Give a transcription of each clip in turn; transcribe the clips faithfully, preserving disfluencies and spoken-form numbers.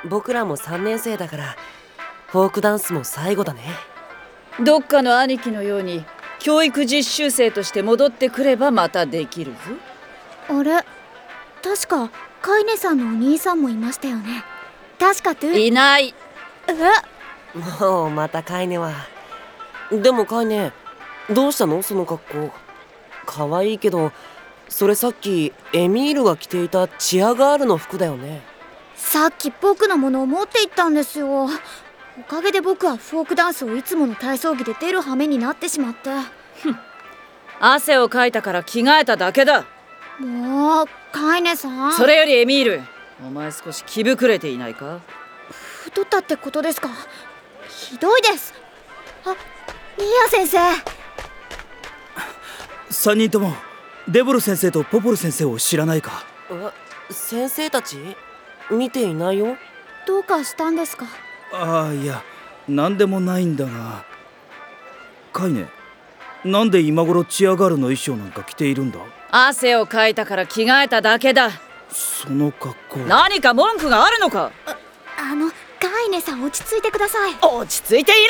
僕らもさんねん生だからフォークダンスも最後だね。 どっかの兄貴のように教育実習生として戻ってくればまたできるぞ。 あれ、確かカイネさんのお兄さんもいましたよね。確かトゥいない。 え、 もうまたカイネは。でもカイネ、どうしたのその格好。かわいいけど、それさっきエミールが着ていたチアガールの服だよね。 さっき僕のものを持って行ったんですよ。おかげで僕はフォークダンスをいつもの体操着で出る羽目になってしまって。 汗をかいたから着替えただけだ。 もうカイネさん、 それよりエミール、お前少し気膨れていないか？ 太ったってことですか？ひどいです。あ、ニーヤ先生。 さんにんともデボル先生とポポル先生を知らないか？ え、先生たち見ていないよ。 どうかしたんですか？ ああ、いや、なんでもないんだが。カイネ、なんで今頃チアガールの衣装なんか着ているんだ？ 汗をかいたから着替えただけだ。 その格好。 何か文句があるのか？ あ、あのカイネさん、落ち着いてください。 落ち着いている。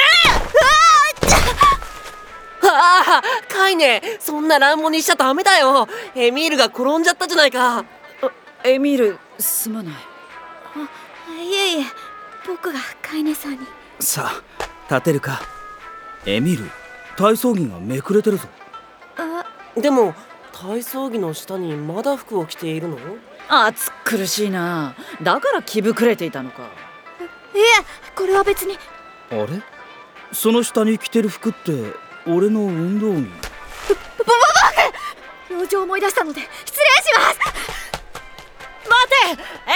ああ、カイネ、そんな乱暴にしちゃダメだよ。エミールが転んじゃったじゃないか。 エミール、すまない。 あ、いえいえ、僕がカイネさんに。 さあ、立てるか。エミール、体操着がめくれてるぞ。 でも体操着の下にまだ服を着ているの？ 暑苦しいな。だから気膨れていたのか。 いえ、これは別に。 あれ、その下に着てる服って俺の運動着。 ボボボク、用事を思い出したので失礼します。 待て、エ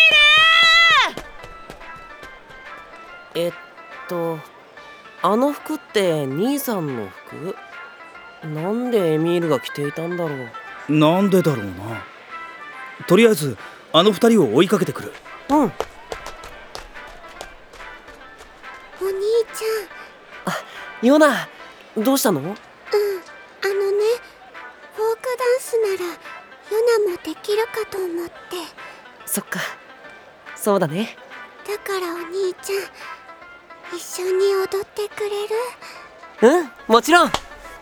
ミール。 えっとあの服って兄さんの服？なんでエミールが着ていたんだろう。 なんでだろうな。とりあえずあの二人を追いかけてくる。 うん。 お兄ちゃん。 あ、ヨナ、どうしたの？ うん、あのね、フォークダンスならヨナもできるかと思って。 そっか、そうだね。 だからお兄ちゃん、一緒に踊ってくれる？ うん、もちろん。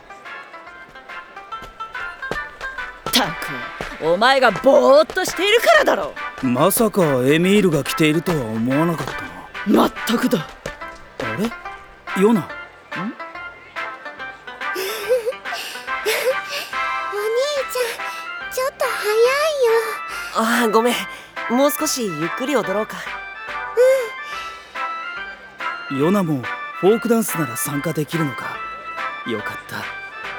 たく、お前がぼーっとしているからだろう。 まさかエミールが着ているとは思わなかったな。 まったくだ。 あれ、ヨナ。ん？ お兄ちゃん、ちょっと早いよ。 ああ、ごめん。もう少しゆっくり踊ろうか。 ヨナもフォークダンスなら参加できるのか。よかった。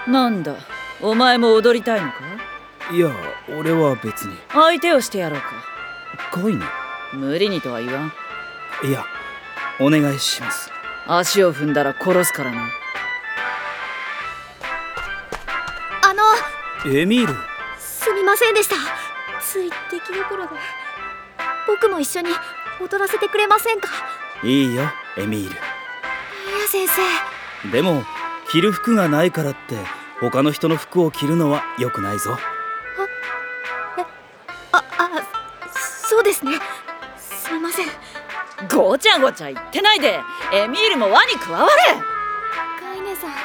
なんだ、お前も踊りたいのか？ いや、俺は別に。 相手をしてやろうか。 カイネ。 無理にとは言わん。 いや、お願いします。 足を踏んだら殺すからな。 あの、 エミール。 すみませんでした。つい出来心で。僕も一緒に踊らせてくれませんか？ いいよ、エミール。 いや先生。 でも着る服がないからって他の人の服を着るのは良くないぞ。 あ、あ、そうですね。すみません。 ごちゃごちゃ言ってないで、エミールも輪に加われ。 カイネさん。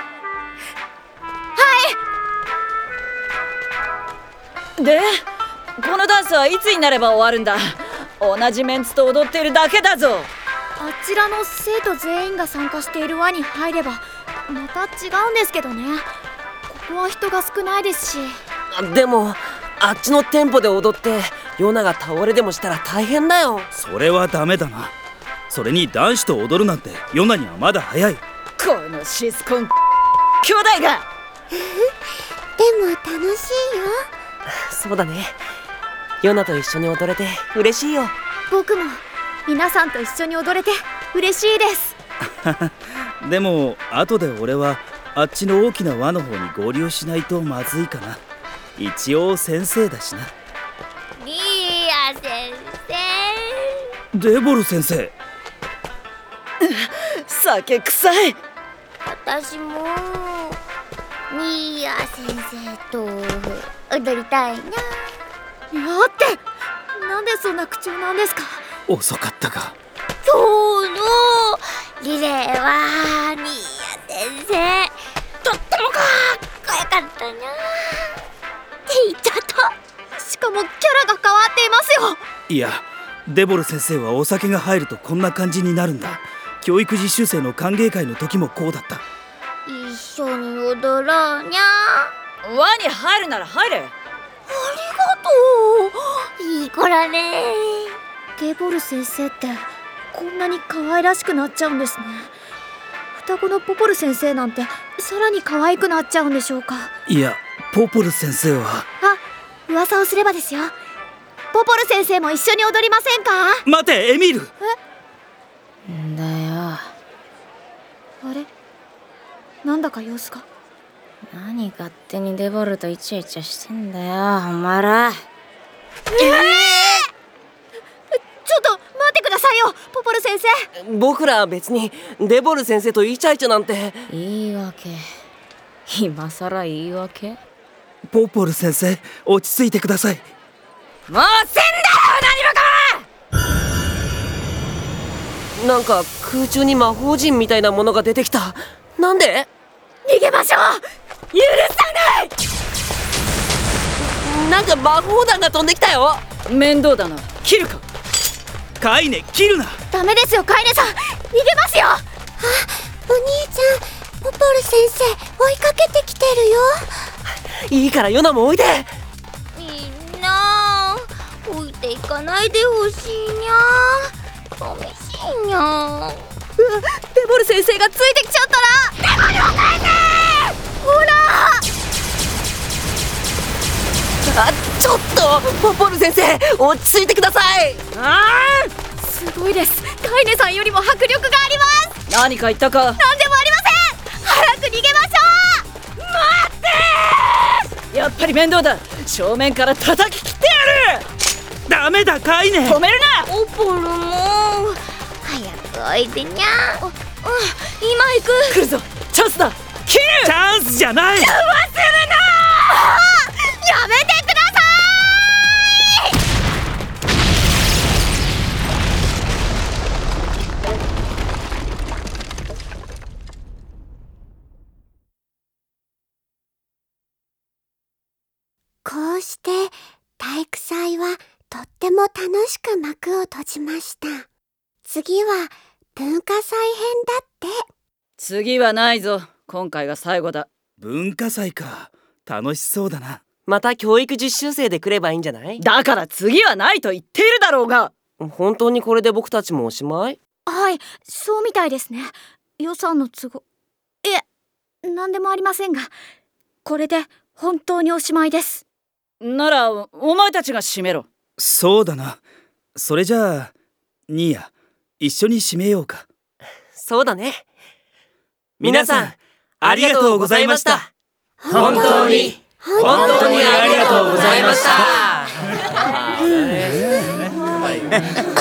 で、このダンスはいつになれば終わるんだ？同じメンツと踊っているだけだぞ。 あちらの生徒全員が参加している輪に入ればまた違うんですけどね。ここは人が少ないですし。 でもあっちのテンポで踊ってヨナが倒れでもしたら大変だよ。 それはダメだな。それに男子と踊るなんてヨナにはまだ早い。 このシスコン兄弟が。 でも楽しいよ。 そうだね。ヨナと一緒に踊れて嬉しいよ。 僕も皆さんと一緒に踊れて嬉しいです。 でも後で俺はあっちの大きな輪の方に合流しないとまずいかな。一応先生だしな。 リーア先生。 デボル先生。 酒臭い。 私もニーヤ先生と踊りたいな。やって、なんでそんな口調なんですか？ 遅かったか。 今日のリレーは新谷先生とってもかっこよかったなって言っちゃった。しかもキャラが変わっていますよ。 いや、デボル先生はお酒が入るとこんな感じになるんだ。教育実習生の歓迎会の時もこうだった。 一緒に踊ろうにゃ。 輪に入るなら入れ。 ありがとう、いい子だね。デボル先生ってこんなに可愛らしくなっちゃうんですね。双子のポポル先生なんてさらに可愛くなっちゃうんでしょうか。 いや、ポポル先生は。 あ、噂をすればですよ、ポポル先生も一緒に踊りませんか。 待て、エミール。 んだよ。 あれ、なんだか様子が。 何勝手にデボルとイチャイチャしてんだよ、お前ら。 えー、ちょっと待ってくださいよ、ポポル先生。 僕らは別にデボル先生とイチャイチャなんて。 言い訳。今さら言い訳。 ポポル先生、落ち着いてください。 もうせんだよ、何もかも。 なんか空中に魔法陣みたいなものが出てきた。なんで？ 逃げましょう。 許さない。 なんか魔法弾が飛んできたよ。 面倒だな、切るか。 カイネ、切るな。 ダメですよ、カイネさん、逃げますよ。あ、お兄ちゃん、ポポル先生追いかけてきてるよ。 いいからヨナもおいで。 みんな置いていかないでほしいにゃ。寂しいにゃ。デボル先生がついてきちゃったら。デボルを返せ。ほら。 あ、ちょっとポポル先生、落ち着いてください。 あー、すごいです。カイネさんよりも迫力があります。 何か言ったか。 何でもありません。早く逃げましょう。 待ってー。やっぱり面倒だ。正面から叩き切ってやる。 ダメだ、カイネ。 止めるな。 ポポルも早くおいでにゃ。あ、うん、今行く。 来るぞ、チャンスだ。切る。 チャンスじゃない。 忘れな。 やめてください。こうして体育祭はとっても楽しく幕を閉じました。次は文化祭編だって。 次はないぞ、今回が最後だ。 文化祭か、楽しそうだな。 また教育実習生で来ればいいんじゃない？ だから次はないと言っているだろうが。 本当にこれで僕たちもおしまい？ はい、そうみたいですね。予算の都合、いえ、何でもありませんが、これで本当におしまいです。 ならお前たちが締めろ。 そうだな。それじゃあニーヤ、一緒に締めようか。 そうだね。 皆さんありがとうございました。 本当に本当にありがとうございました。